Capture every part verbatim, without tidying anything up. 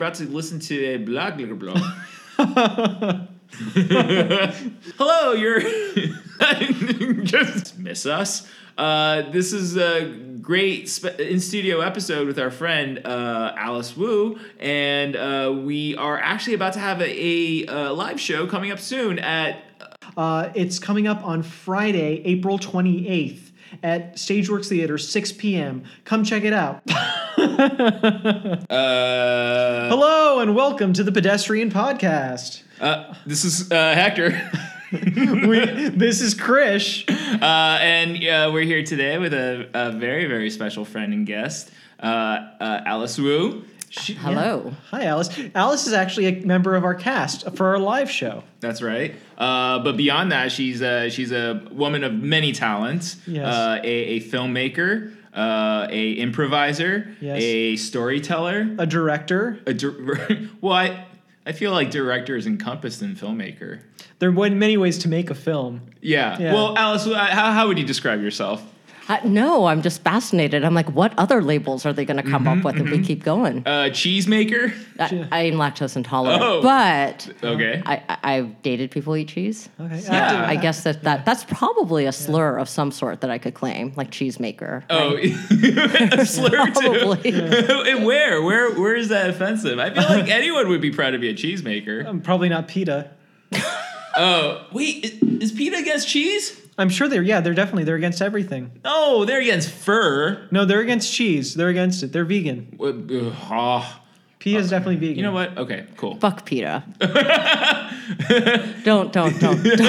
about to listen to a blah, blah, blah. Hello, you're... Just miss us. Uh, this is a great spe- in-studio episode with our friend uh, Alice Wu, and uh, we are actually about to have a, a, a live show coming up soon at... Uh, it's coming up on Friday, April twenty-eighth at Stageworks Theater, six p.m. Come check it out. uh, Hello, and welcome to the Pedestrian Podcast. Uh, this is uh, Hector. we, this is Krish. Uh, and uh, we're here today with a, a very, very special friend and guest, uh, uh, Alice Wu. She, Hello. Yeah. Hi, Alice. Alice is actually a member of our cast for our live show. That's right. Uh, but beyond that, she's a, she's a woman of many talents. Yes. Uh, a, a filmmaker, uh, a improviser, yes. a storyteller, a director. A di- well, I, I feel like director is encompassed in filmmaker. There are many ways to make a film. Yeah. yeah. Well, Alice, how, how would you describe yourself? Uh, no, I'm just fascinated. I'm like, what other labels are they going to come mm-hmm, up with mm-hmm. if we keep going? Uh, cheese maker? I, I am lactose intolerant, oh. but okay. I, I, I've dated people who eat cheese. Okay. So yeah. I guess that, that that's probably a slur yeah. of some sort that I could claim, like cheesemaker. Oh, right? a slur probably. too. Yeah. Where? Where? Where is that offensive? I feel like anyone would be proud to be a cheesemaker. Um, probably not PETA. Oh, wait, is PETA against cheese? I'm sure they're, yeah, they're definitely, they're against everything. No, they're against fur. No, they're against cheese. They're against it. They're vegan. Uh, oh. PETA's uh, definitely vegan. You know what? Okay, cool. Fuck PETA. don't, don't, don't. don't.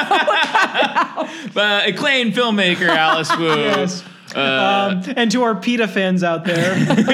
But acclaimed filmmaker Alice Wu. Yes. Uh, um, and to our PETA fans out there,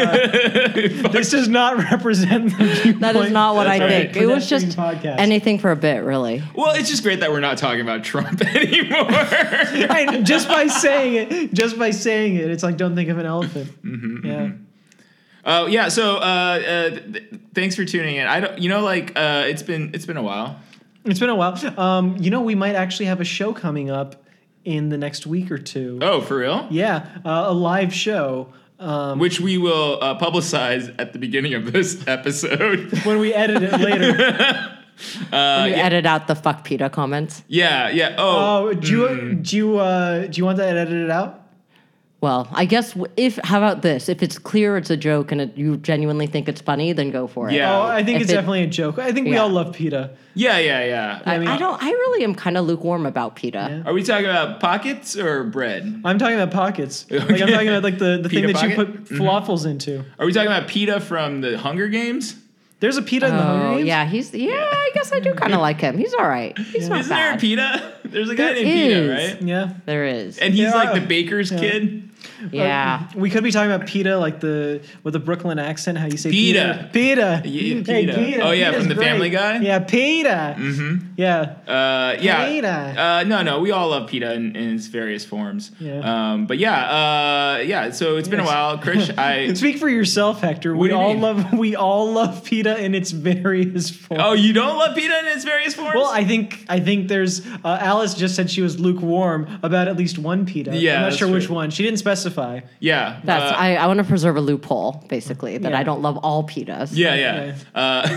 uh, this does not represent the viewpoint. That is not what That's I right. think. It was just podcast. anything for a bit, really. Well, it's just great that we're not talking about Trump anymore. Right, just by saying it, just by saying it, it's like, don't think of an elephant. Mm-hmm, yeah. Mm-hmm. Oh uh, yeah. So uh, uh, th- thanks for tuning in. I don't, you know, like uh, it's been it's been a while. It's been a while. Um, you know, we might actually have a show coming up in the next week or two. Oh, for real? Yeah, uh, a live show. Um, Which we will uh, publicize at the beginning of this episode. When we edit it later. uh, when you yeah. edit out the fuck PETA comments. Yeah, yeah. Oh, uh, do you mm. do you uh, do you want that edited out? Well, I guess if, how about this? If it's clear it's a joke and it, you genuinely think it's funny, then go for it. Yeah. Oh, I think if it's it, definitely a joke. I think we yeah. all love PETA. Yeah, yeah, yeah. I, I mean, I don't, I really am kind of lukewarm about PETA. Yeah. Are we talking about pockets or bread? I'm talking about pockets. Okay. Like I'm talking about like the, the thing PETA that you pocket? put falafels mm-hmm. into. Are we talking about PETA from the Hunger Games? There's a PETA oh, in the Hunger Games? yeah, he's, yeah, I guess I do kind of like him. He's all right. He's Yeah. not Isn't bad. there a PETA? There's a guy There named PETA, is. right? Yeah. There is. And he's Yeah. like the baker's Yeah. kid. Yeah. Uh, we could be talking about PETA, like the with the Brooklyn accent, how you say PETA. PETA. Yeah, Hey, PETA. Oh, yeah, PETA's from the great. Family Guy? Yeah, PETA. Mm-hmm. Yeah. Uh, yeah. PETA. Uh, no, no, we all love PETA in, in its various forms. Yeah. Um, but yeah, uh, yeah. So it's been Yes. a while, Krish. I. Speak for yourself, Hector. What We do you all mean? love we all love PETA in its various forms. Oh, you don't love PETA in its various forms? Well, I think I think there's uh, Alice just said she was lukewarm about at least one PETA. Yeah, I'm not that's sure which true. one. She didn't specify. yeah. That's, uh, I, I want to preserve a loophole, basically, that Yeah. I don't love all PETAs. Yeah, yeah. Uh,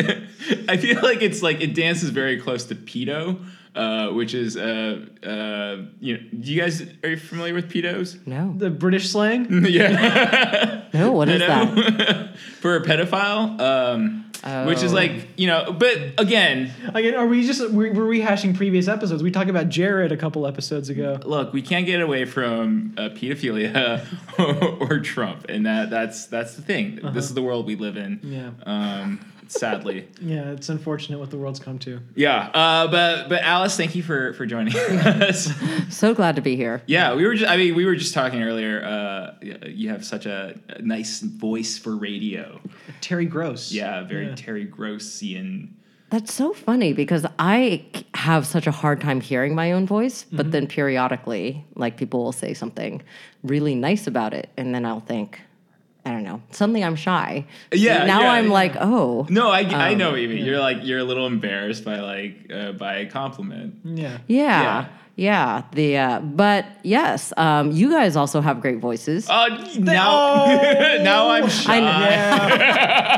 I feel like it's like it dances very close to pedo, uh, which is uh, uh, you know. Do you guys are you familiar with pedos? No. The British slang. Yeah. No, what is that? that? For a pedophile, um, Oh. which is like you know. But again, Again, are we just we're, we're rehashing previous episodes? We talked about Jared a couple episodes ago. look, we can't get away from uh, pedophilia or, or Trump, and that that's that's the thing. Uh-huh. This is the world we live in. Yeah. Um, sadly. Yeah, it's unfortunate what the world's come to. Yeah. Uh, but but Alice, thank you for for joining us. So glad to be here. Yeah, we were just, I mean, we were just talking earlier. Uh, you have such a, a nice voice for radio. Terry Gross. Yeah, very Yeah. Terry Grossian. That's so funny because I c- have such a hard time hearing my own voice, but Mm-hmm. then periodically, like people will say something really nice about it, and then I'll think, I don't know, suddenly I'm shy. Yeah, Now yeah, I'm yeah. like, oh. No, I, I know Um, what you mean. You're like, you're a little embarrassed by like, uh, by a compliment. Yeah. Yeah. Yeah. Yeah. The uh, but yes, um, you guys also have great voices. Oh, now, Oh. now I'm shy. I know. Yeah.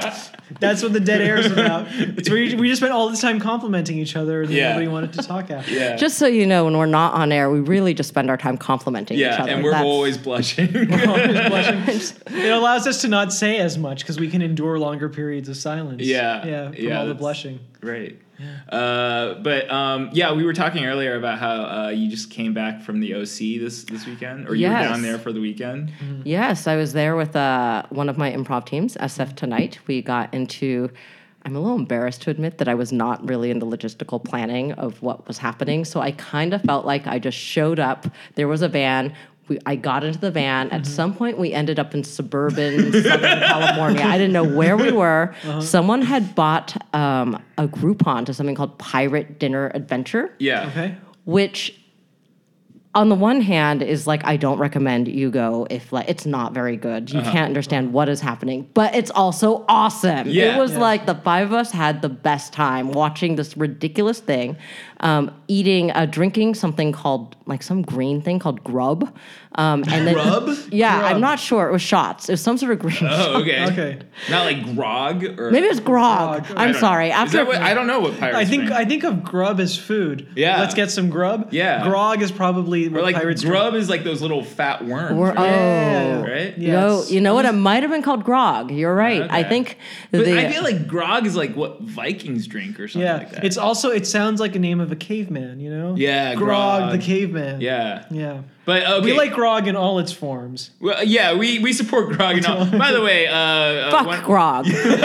That's what the dead air is about. It's where you, we just spent all this time complimenting each other, and then Yeah. nobody wanted to talk after. Yeah. Just so you know, when we're not on air, we really just spend our time complimenting each yeah, other. and we're That's- always blushing. Always blushing. It allows us to not say as much because we can endure longer periods of silence. Yeah. yeah, from Yeah, all the that's- blushing. Right. Uh, but um, yeah, we were talking earlier about how uh, you just came back from the O C this this weekend, or you Yes. were down there for the weekend. Yes, I was there with uh, one of my improv teams, S F Tonight. We got into. I'm a little embarrassed to admit that I was not really in the logistical planning of what was happening. So I kind of felt like I just showed up. There was a van. We, I got into the van. At some point, we ended up in suburban Southern California. I didn't know where we were. Someone had bought um, a Groupon to something called Pirate Dinner Adventure, Yeah. Okay. which on the one hand is like I don't recommend you go if like it's not very good. You Uh-huh. can't understand what is happening, but it's also awesome. Yeah. It was Yeah. like the five of us had the best time watching this ridiculous thing, um, eating, uh, drinking something called like some green thing called grub, um, and then Grub? Yeah, Grub. I'm not sure. It was shots. It was some sort of green. Oh, okay. Okay. Not like grog or Maybe it was grog. Grog. I I'm don't sorry. know. Is After that what, I don't know what pirates I think drink. I think of grub as food. Yeah. Let's get some grub. Yeah. Grog is probably or what like pirates grub is like those little fat worms. We're- right? Yeah. Right? Yeah. No, Yes. you know what? It might have been called grog. You're right. I Okay. think. But the, I feel like grog is like what Vikings drink or something Yeah. like that. It's also it sounds like a name of a caveman. You know. Yeah, Grog, Grog. the caveman. yeah. Yeah. But okay. We like grog in all its forms. Well, yeah, we, we support grog and all. By the way, uh, uh, fuck one- grog.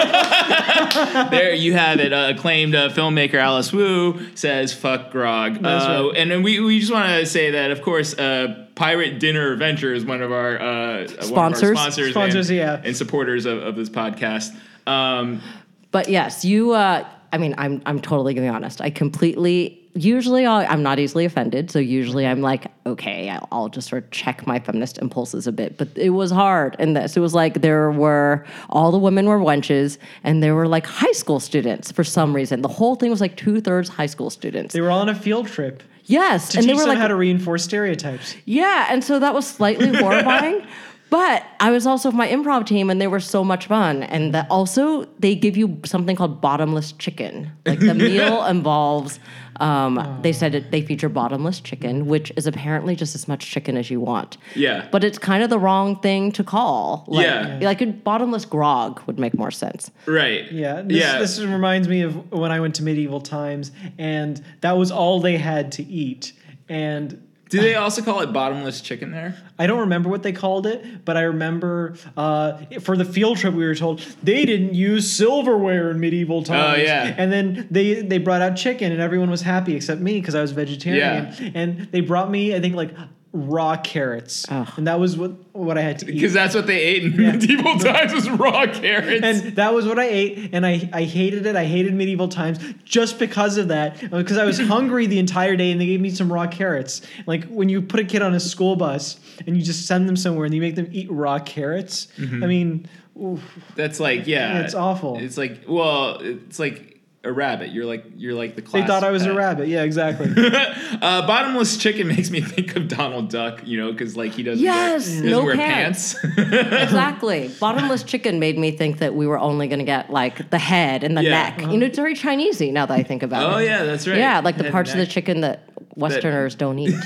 there you have it. Uh, acclaimed uh, filmmaker Alice Wu says "fuck grog," That's uh, right. and then we we just want to say that, of course, uh, Pirate Dinner Adventure is one of our uh, Sponsors. one of our sponsors, Sponsors, and, yeah. and supporters of, of this podcast. Um, But yes, you. Uh, I mean, I'm I'm totally gonna be honest. I completely. Usually, I'll, I'm not easily offended. So usually, I'm like, okay, I'll, I'll just sort of check my feminist impulses a bit. But it was hard in this. It was like there were all the women were wenches, and there were like high school students for some reason. The whole thing was like two thirds high school students. They were on a field trip Yes, to and they teach were them like how to reinforce stereotypes. Yeah, and so that was slightly horrifying. But I was also with my improv team, and they were so much fun. And that also, they give you something called bottomless chicken. Like the meal involves, um, they said it, they feature bottomless chicken, which is apparently just as much chicken as you want. Yeah. But it's kind of the wrong thing to call. Like, Yeah. Like a bottomless grog would make more sense. right. Yeah, this, yeah. this reminds me of when I went to medieval times, and that was all they had to eat. And Do they also call it bottomless chicken there? I don't remember what they called it, but I remember uh, for the field trip we were told they didn't use silverware in medieval times. Oh, yeah. And then they they brought out chicken, and everyone was happy except me because I was vegetarian. Yeah. And they brought me, I think, like raw carrots, Oh. and that was what what I had to eat. Because that's what they ate in medieval times was raw carrots. And that was what I ate, and I, I hated it. I hated medieval times just because of that, because I was hungry the entire day, and they gave me some raw carrots. Like when you put a kid on a school bus and you just send them somewhere and you make them eat raw carrots. Mm-hmm. I mean, oof. That's like, yeah. It's awful. It's like, well, it's like a rabbit. You're like, you're like the class. They thought I was a pet. rabbit. Yeah, exactly. Uh, bottomless chicken makes me think of Donald Duck, you know, because like he doesn't, Yes, wear, he doesn't no wear pants. pants. Exactly. Bottomless chicken made me think that we were only going to get like the head and the Yeah. neck. You know, it's very Chinesey now that I think about it. Oh yeah, that's right. Yeah, like the Head parts of and the neck. chicken that Westerners don't eat.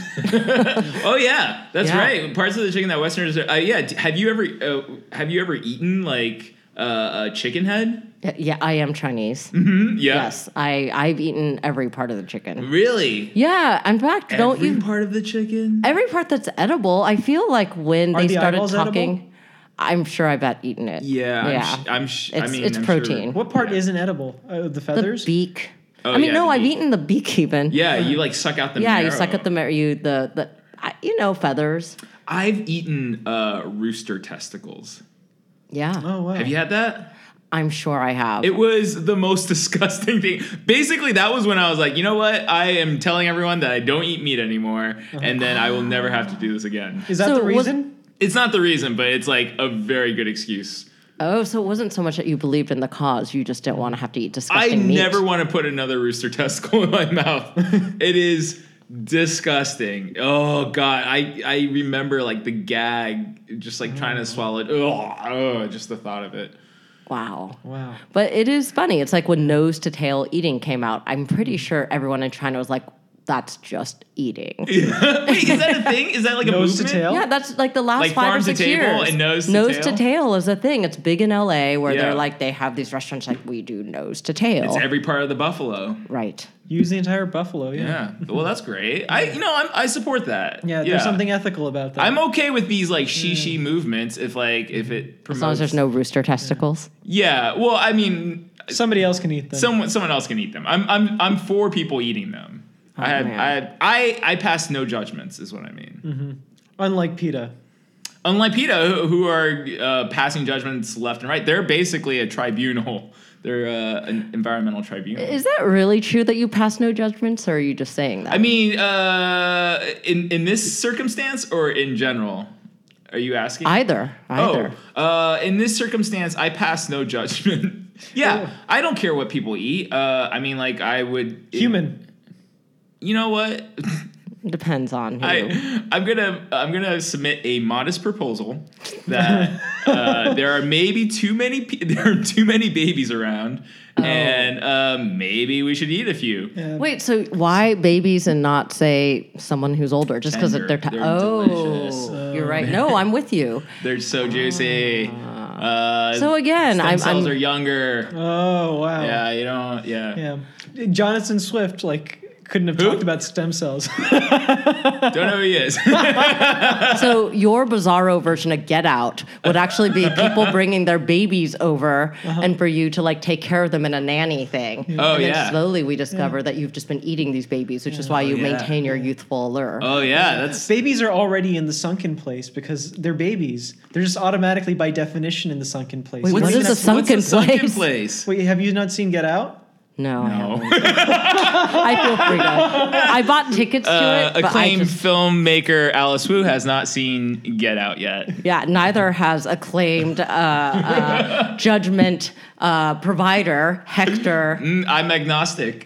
Oh yeah, that's Yeah. right. Parts of the chicken that Westerners. Are, uh, yeah, d- have you ever uh, have you ever eaten like uh, a chicken head? Yeah, yeah, I am Chinese. Mm, yeah. Yes, I I've eaten every part of the chicken. Really? Yeah, in fact, don't Every you? part of the chicken? Every part that's edible. I feel like when Are they the started eyeballs talking, edible? I'm sure I've at eaten it. Oh, Yeah. I'm yeah. sh- I'm. Sh- I It's- mean, it's I'm protein. Sure. What part Yeah. isn't edible? Uh, the The feathers? beak. Oh, I mean, yeah, no, the I've beak. eaten the beak even. Yeah, you like suck out the. yeah, you marrow. suck at the marrow. You the the I, you know feathers. I've eaten uh, rooster testicles. Yeah, Oh, wow. Have you had that? I'm sure I have. It was the most disgusting thing. Basically, that was when I was like, you know what? I am telling everyone that I don't eat meat anymore, and then I will never have to do this again. Is that So the was- reason? It's not the reason, but it's like a very good excuse. Oh, so it wasn't so much that you believed in the cause; you just didn't want to have to eat I disgusting meat. never want to put another rooster testicle in my mouth. It is disgusting. Oh god, I I remember like the gag, just like trying to swallow it. Oh, oh, just the thought of it. Wow. Wow. But it is funny. It's like when nose to tail eating came out, I'm pretty sure everyone in China was like, that's just eating. Wait, is that a thing? Is that like a Nose to movement? tail? Yeah, that's like the last Like five farm or to six table years. and nose to nose tail? to tail is a thing. It's big in L A where Yeah. they're like they have these restaurants like we do nose to tail. It's every part of the buffalo. Right. Use the entire buffalo. Yeah. Yeah. Well, that's great. I, you know, I'm, I support that. Yeah. There's something ethical about that. I'm okay with these like shishi movements if like if it promotes. As long as there's no rooster testicles. Yeah. Well, I mean, Somebody else can eat them. someone someone else can eat them. I'm I'm I'm for people eating them. I have man. I have, I I pass no judgments is what I mean. Unlike PETA. Unlike PETA, who, who are uh, passing judgments left and right, they're basically a tribunal. They're uh, an environmental tribunal. Is that really true that you pass no judgments, or are you just saying that? I mean, uh, in in this circumstance or in general? Are you asking? either. Either. Oh, uh, in this circumstance, I pass no judgment. yeah, Oh. I don't care what people eat. Uh, I mean, like I would. Human. You know what? Depends on who. I I'm gonna I'm gonna submit a modest proposal that uh, there are maybe too many pe- there are too many babies around, Oh. and um, maybe we should eat a few. Yeah. Wait, so why babies and not say someone who's older? Just because Tender. they're, t- They're oh, delicious. you're right. No, I'm with you. They're so juicy. Uh, So again, stem I'm- cells I'm- are younger. Oh wow. Yeah, you don't. Yeah. Yeah. Jonathan Swift like couldn't have Who? talked about stem cells. Don't know who he is. So your bizarro version of Get Out would actually be people bringing their babies over and for you to like take care of them in a nanny thing. Oh, and then yeah. slowly we discover that you've just been eating these babies, which is why you Oh, yeah. maintain your youthful allure. Oh yeah, that's Babies are already in the sunken place because they're babies. They're just automatically by definition in the sunken place. Wait, You what don't is even a have to- sunken what's a sunken place? place? Wait, have you not seen Get Out? No, I No. haven't. I feel free to. I bought tickets to Uh, it, but I acclaimed just, filmmaker Alice Wu has not seen Get Out yet. yeah, neither has acclaimed uh, uh, judgment uh, provider Hector. Mm, I'm agnostic.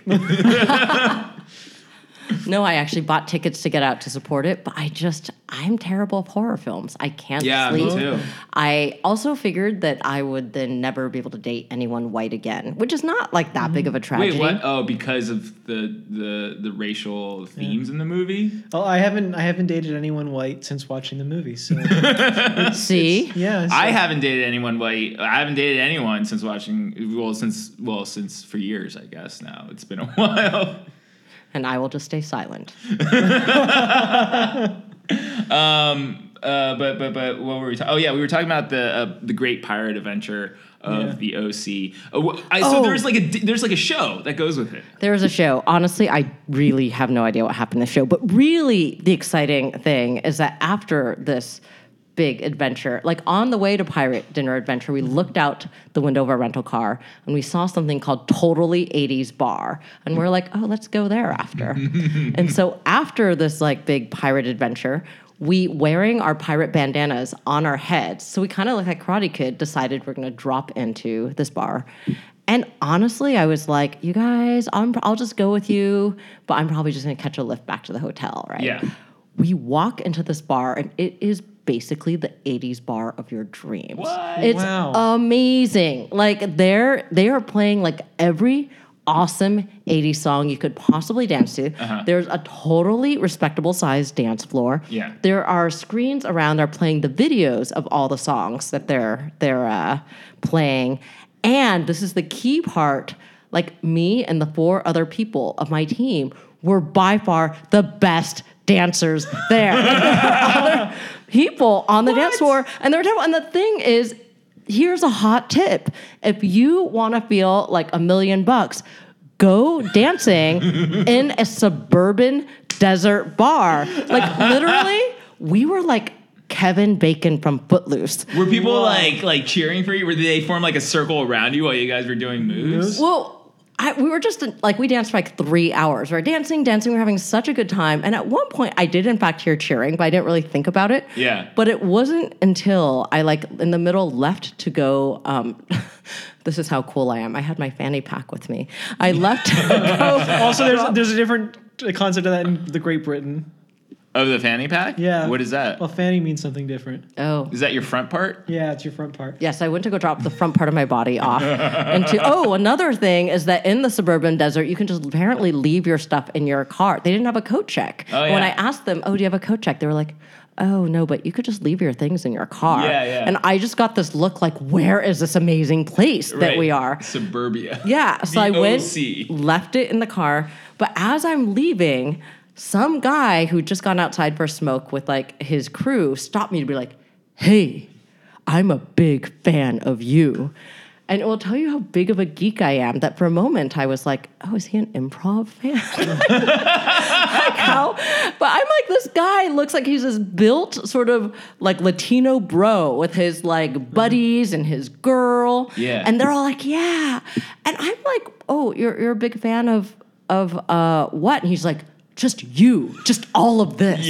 No, I actually bought tickets to Get Out to support it, but I just, I'm terrible at horror films. I can't Yeah, me sleep. too. I also figured that I would then never be able to date anyone white again, which is not like that big of a tragedy. Wait, what? Oh, because of the the the racial themes in the movie? Well, I haven't I haven't dated anyone white since watching the movie. So See? yeah, so- I haven't dated anyone white. I haven't dated anyone since watching. Well, since well, since for years, I guess. Now it's been a while. And I will just stay silent. Um. Uh. But but but what were we talking? Oh yeah, we were talking about the uh, the Great Pirate Adventure of Yeah. the O C. Uh, wh- I, so Oh. there's like a di- there's like a show that goes with it. There was a show. Honestly, I really have no idea what happened in the show. But really, the exciting thing is that after this big adventure, like on the way to Pirate Dinner Adventure, we looked out the window of our rental car and we saw something called Totally eighties Bar. And we're like, oh, let's go there after. And so after this like big pirate adventure, we, wearing our pirate bandanas on our heads, so we kind of look like Karate Kid, decided we're going to drop into this bar. And honestly, I was like, you guys, I'm, I'll just go with you, but I'm probably just going to catch a lift back to the hotel, right? Yeah. We walk into this bar, and it is basically the eighties bar of your dreams. What? It's Wow. amazing. Like they're they are playing like every awesome eighties song you could possibly dance to. Uh-huh. There's a totally respectable sized dance floor. Yeah. There are screens around that are playing the videos of all the songs that they're they're uh, playing. And this is the key part, like me and the four other people of my team were by far the best dancers there. Like, there were other people on the dance floor, and they're and the thing is, here's a hot tip: if you want to feel like a million bucks, go dancing in a suburban desert bar. Like literally, we were like Kevin Bacon from Footloose. Were people like like cheering for you? Were they form like a circle around you while you guys were doing moves? Well, I, we were just like, we danced for like three hours. We were dancing, dancing. We were having such a good time. And at one point, I did in fact hear cheering, but I didn't really think about it. Yeah. But it wasn't until I like in the middle left to go. Um, this is how cool I am. I had my fanny pack with me. I left to go. Also, there's there's a different concept of that in the Great Britain. Oh, the fanny pack? Yeah. What is that? Well, fanny means something different. Oh. Is that your front part? Yeah, it's your front part. Yes, I went to go drop the front part of my body off. And to, oh, another thing is that in the suburban desert, you can just apparently leave your stuff in your car. They didn't have a coat check. Oh, When yeah. I asked them, oh, do you have a coat check? They were like, oh, no, but you could just leave your things in your car. Yeah, yeah. And I just got this look like, where is this amazing place that Right. we are? Suburbia. Yeah, so The I went, O C. left it in the car. But as I'm leaving, some guy who'd just gone outside for a smoke with like his crew stopped me to be like, hey, I'm a big fan of you. And it will tell you how big of a geek I am that for a moment I was like, oh, is he an improv fan? Like how? But I'm like, this guy looks like he's this built sort of like Latino bro with his like buddies and his girl. Yeah. And they're all like, yeah. And I'm like, oh, you're you're a big fan of of uh what? And he's like, just you, just all of this.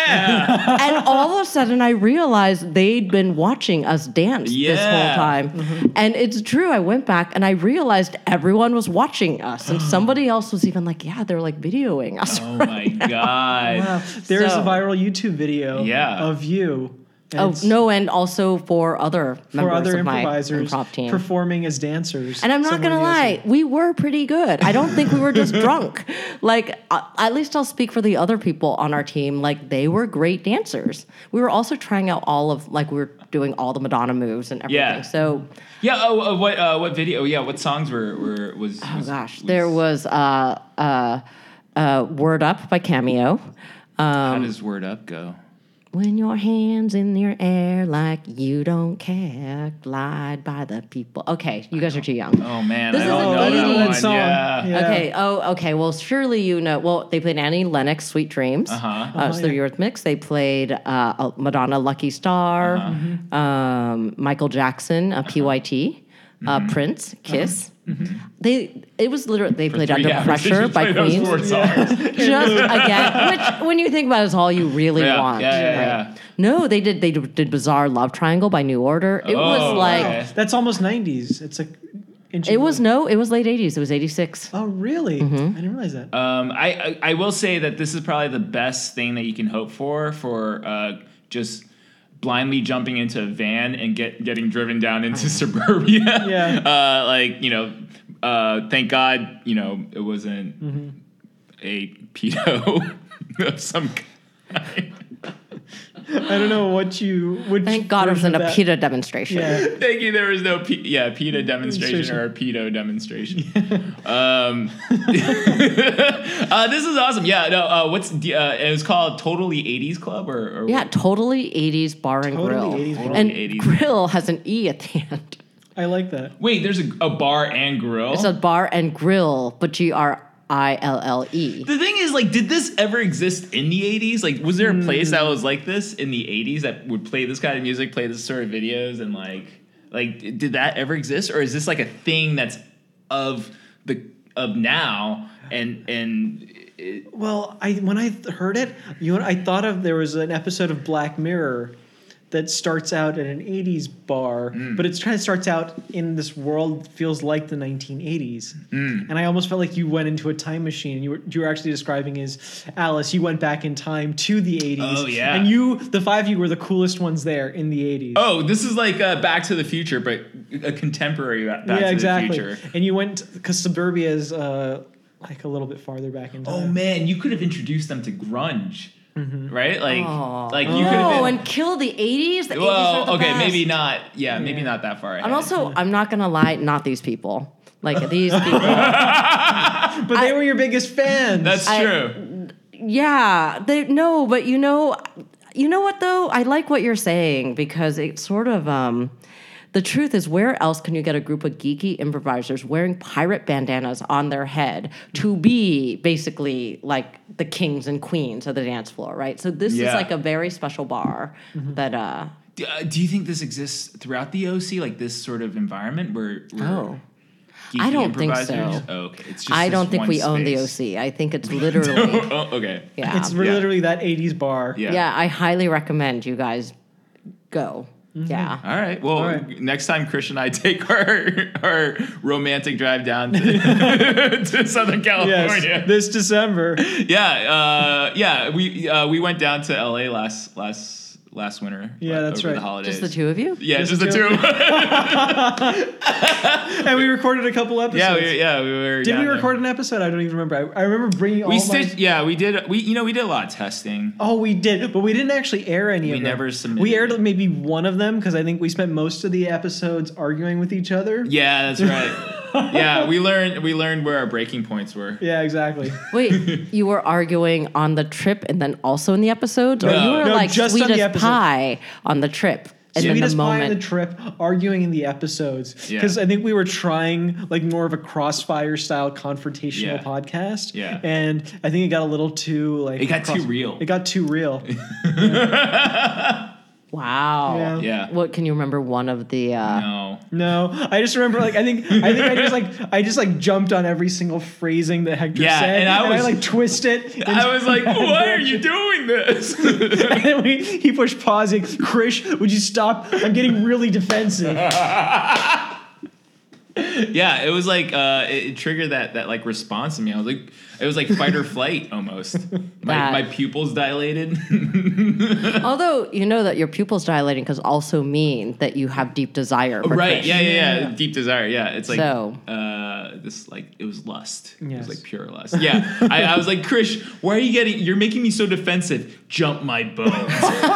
Yeah. And all of a sudden, I realized they'd been watching us dance this Yeah. whole time. And it's true. I went back and I realized everyone was watching us. And somebody else was even like, yeah, they're like videoing us. Oh right my now. God. Wow. There's So- a viral YouTube video Yeah. of you. and Oh, it's no, and also for other For members other of my improvisers improv team. performing as dancers. And I'm not somewhere gonna in the O C. lie, we were pretty good. I don't think we were just drunk. Like, uh, at least I'll speak for the other people on our team. Like, they were great dancers. We were also trying out all of, like, we were doing all the Madonna moves and everything. Yeah. So, Yeah. Oh, uh, what uh, what video? Yeah. What songs were were was? oh was- gosh, was- there was uh, uh, uh, "Word Up" by Cameo. How Um, does Word Up go? when your hands in your air like you don't care, glide by the people. Okay, you guys are too young. Oh man, This I is don't an know that eighties one. song. Yeah. Yeah. Okay. Oh, okay. Well, surely you know. Well, they played Annie Lennox, "Sweet Dreams." Uh-huh. Uh, so the Eurythmics. They played uh, Madonna, "Lucky Star." Uh-huh. Um, Michael Jackson, uh, P Y T. Uh, Mm-hmm. Prince, "Kiss." They. It was literally they played Three "Under hours, Pressure" you by played those Queen. four songs. Just again, which when you think about it, is all you really Yeah, want. yeah, yeah, right? yeah. No, they did. They did "Bizarre Love Triangle" by New Order. It was Oh, like. okay. That's almost nineties. It's like It was no. It was late eighties. It was eighty-six. Oh, really? Mm-hmm. I didn't realize that. Um, I, I I will say that this is probably the best thing that you can hope for for uh, just blindly jumping into a van and get getting driven down into suburbia. Yeah. Uh, like you know, uh, thank God you know it wasn't a pedo of some kind. I don't know what you. Which Thank God it was version in a of that- PETA demonstration. Yeah. Thank you. There was no P- yeah PETA demonstration or a pedo demonstration. um, uh, this is awesome. Yeah. No. Uh, what's the, uh, it was called Totally eighties Club or, or Yeah, totally eighties bar and Totally grill. eighties bar. And Totally eighties. grill has an E at the end. I like that. Wait, there's a, a bar and grill. It's a bar and grill, but G R I L L E. The thing is, like, did this ever exist in the eighties? Like, was there a place that was like this in the eighties that would play this kind of music, play this sort of videos, and like, like, did that ever exist, or is this like a thing that's of the of now and and it, Well, I when I th- heard it, you know, I thought of there was an episode of Black Mirror that starts out at an eighties bar, Mm. but it's kind of starts out in this world that feels like the nineteen eighties. Mm. And I almost felt like you went into a time machine. And you were you were actually describing as Alice. You went back in time to the eighties. Oh, yeah. And you, the five of you, were the coolest ones there in the eighties. oh, this is like uh, Back to the Future, but a contemporary Ba- Back yeah, to exactly. the Future. And you went because Suburbia is uh, like a little bit farther back in time. Oh man, you could have introduced them to grunge, right? Like, Aw. like you could have No, been. and kill the eighties. The eighties Well, are the okay, best. maybe not. Yeah, maybe not that far ahead. And also, I'm not gonna lie, not these people. Like these people. But they were your biggest fans. that's I- true. Yeah, they no, but you know, you know what though? I like what you're saying because it sort of um the truth is, where else can you get a group of geeky improvisers wearing pirate bandanas on their head to be basically like the kings and queens of the dance floor, right? So this Yeah. is like a very special bar that uh Do, uh, do you think this exists throughout the O C, like this sort of environment where? where oh. geeky I don't think so. improvisers- Oh, okay, it's just I this don't think one we own the O space. C. I think it's literally oh, okay. yeah. It's Yeah. literally that eighties bar. Yeah. Yeah, I highly recommend you guys go. Yeah. All right. Well, All right. next time Chris and I take our our romantic drive down to, to Southern California. Yes, this December. Yeah, uh, yeah. We uh, we went down to L A last last last winter. Yeah, uh, that's over right. The holidays. Just the two of you? Yeah, Just just, the the two two. of And we recorded a couple episodes. yeah, we, yeah. We were. Did down we there. record an episode? I don't even remember. I, I remember bringing all We my... stitched. Yeah, we did. We you know we did a lot of testing. Oh, we did, but we didn't actually air any We of them. never submitted We aired it. maybe one of them because I think we spent most of the episodes arguing with each other. Yeah, that's right. Yeah, we learned we learned where our breaking points were. Yeah, exactly. Wait, you were arguing on the trip and then also in the episodes? Or No. you were No, like just on sweet the as episode. pie on the trip? And then the Sweetest pie on the moment. trip, arguing in the episodes. Yeah. Because I think we were trying like more of a crossfire style confrontational Yeah. podcast. Yeah. And I think it got a little too like It got too real. It got too real. Wow. Yeah. Yeah. What can you remember one of the uh No. No, I just remember like I think I think I just like I just like jumped on every single phrasing that Hector Yeah, said, and I was- like twist it. I was like, into- why are you doing this? And then we, he pushed pause. Like, Krish, would you stop? I'm getting really defensive. Yeah, it was like uh, it, it triggered that that like response in me. I was like, it was like fight or flight almost. My That- my pupils dilated. Although you know that your pupils dilating could also mean that you have deep desire. For Right? Krish. Yeah, yeah, yeah, Yeah. Deep desire. Yeah, it's like So- uh, this like it was lust. It Yes. was like pure lust. Yeah, I, I was like, Krish, why are you getting? You're making me so defensive. Jump my bones.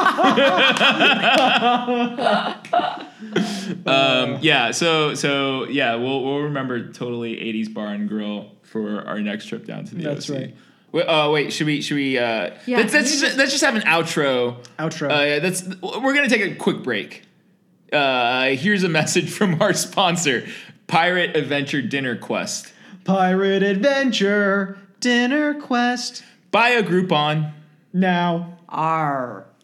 um, yeah. So so yeah, we'll we'll remember totally eighties bar and grill for our next trip down to the That's O C. right. Wait, uh, wait, should we should we uh Yeah, let's, can let's we just, let's just have an outro. Outro. Uh, yeah, that's we're gonna take a quick break. Uh, here's a message from our sponsor, Pirate Adventure Dinner Quest. Pirate Adventure Dinner Quest. Buy a Groupon. Now. R.